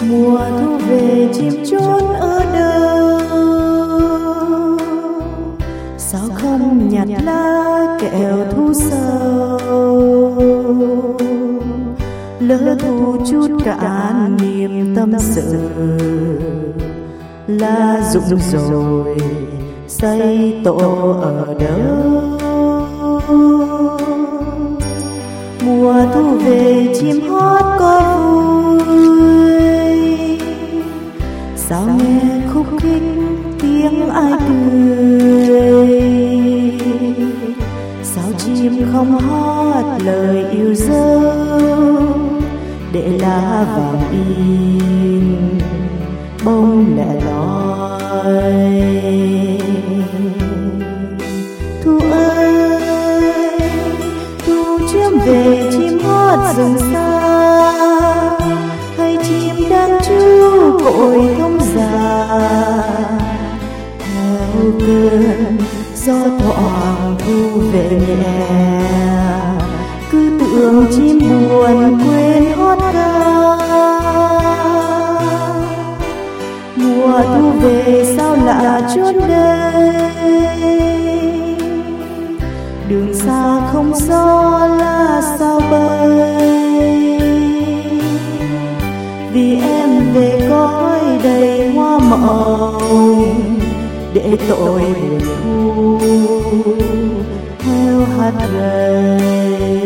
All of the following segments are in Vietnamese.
Mùa thu về chim chốn ở đâu, sao không nhặt lá kẹo thu sầu, lỡ thu chút cả niềm tâm sự. Lá rụng rồi xây tổ ở đâu, mùa thu về chim hót có vui, sao nghe khúc khích tiếng ai cười, sao chim không hót lời yêu dấu, để lá vàng in bông lẻ loi. Thu ơi, thu chim về chim hót rừng xa, hay chim đang trú cội thông già, theo cơn gió thoảng thu về nhẹ, cứ tưởng chim buồn quên hót ca. Mùa thu về sao lạ chốn đây, đường xa không gió lá sao bay, vì em về cõi đầy hoa mộng, để tội buồn thu theo hạt gầy.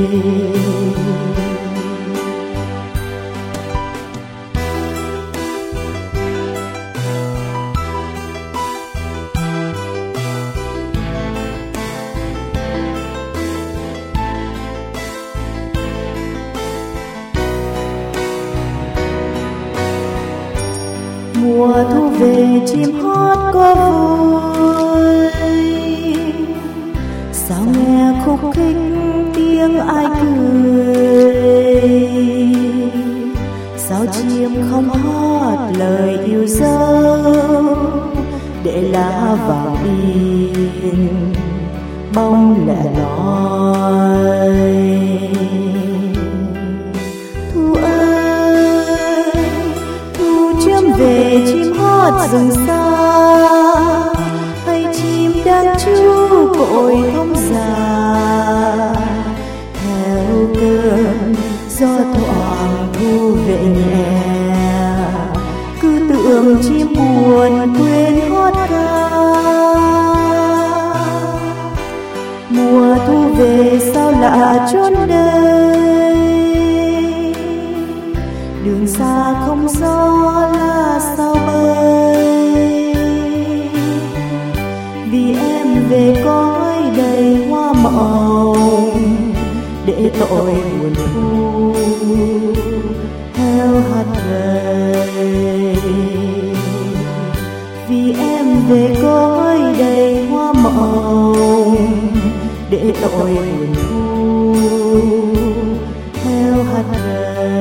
Mùa thu về chim hót có vui, sao nghe khúc khích tiếng ai cười, sao chim không hót lời yêu dấu, để lá vàng in bông lẻ loi. Thu ơi, thu chim về chim hót rừng xa, hay chim đang trú cội thông già, theo cơn gió thoảng thu về nhẹ, cứ tưởng chim buồn quên hót ca. Mùa thu về sao lạ chốn đây, đường xa không gió lá sao bay, vì em về cõi đầy hoa mộng, để tội buồn thu theo hạt gầy. Vì em về cõi đầy hoa mộng, để tội buồn thu theo hạt gầy.